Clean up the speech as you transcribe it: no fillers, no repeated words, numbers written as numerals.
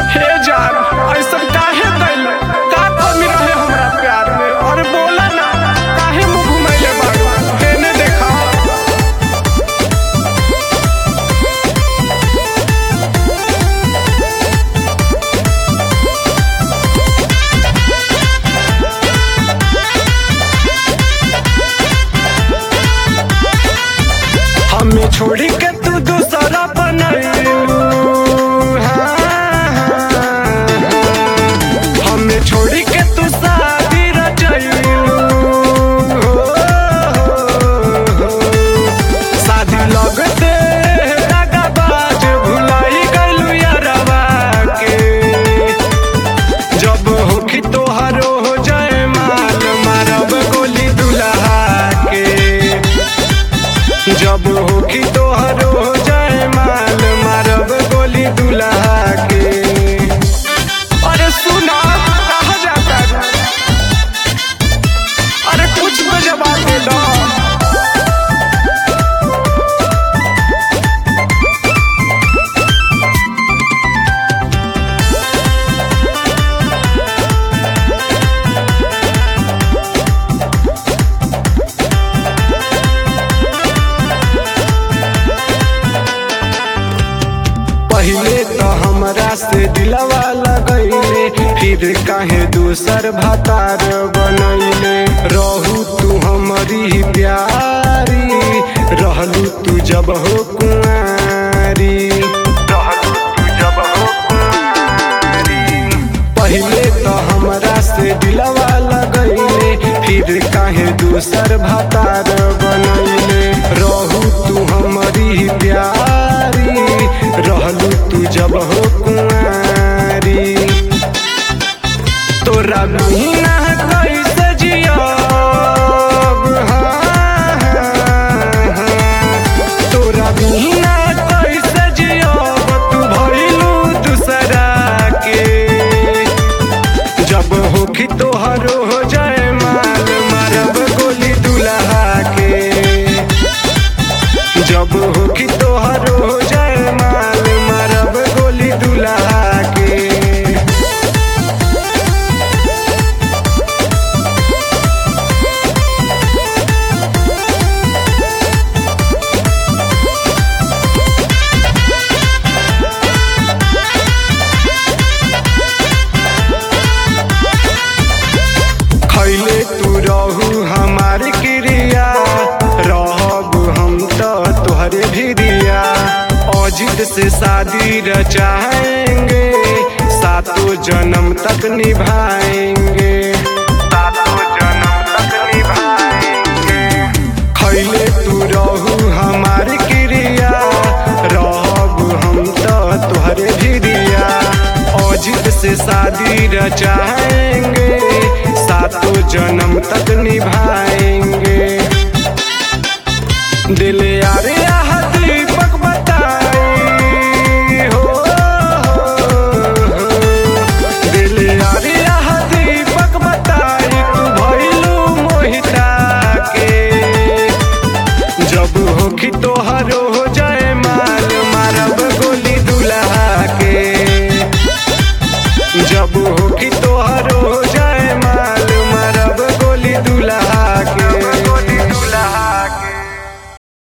हे जान ऐसा काहे कैल का कमी रहे हमरा प्यार में और बोला ना काहे मुंह घुमैले बाड़ू हेने देखा हमें छोड़ी के तू दूसरा बनैलू हमें छोड़ी के तू शादी रचैलू शादी लगते दगाबाज भुलाई गइलू यारवा के जब होखी तोहरो हो जाए माल मारब गोली दुल्हा के जब होखी तोहरो हो जाए माल मारब गोली दुल्हा के अरे सुना कहा जाता है अरे कुछ तो जवाब दे दो पहले तो हमरा से दिलवा लगैले फिर काहे दूसर भतार बनैले रहू तू हमारी प्यारी रहलू तू जब हो कुंवारी पहले तो हमरा से दिलवा लगैले फिर काहे दूसर भतार बनैले रहू तू हमारी प्यारी रहलू तू जब हो कुंवारी तोरा बिना कैसे जियब तोरा बिना कैसे जियब तू भइलू दूसरा के जब होखी तोहरो हो जाए माल मारब गोली दुल्हा के जब होखी तोहरो हो जाए माल मारब गोली दुल्हा के खैले तू रहू हमार क्रिया रहब हम तो तोहरे भिरिया अजित से शादी रचाएंगे सातों जन्म तक निभाएंगे खैले तू रहू हमार क्रिया रहब हम तो तोहरे भिरिया अजित से शादी रचाएंगे सातों जन्म तक निभाएंगे दिल यारे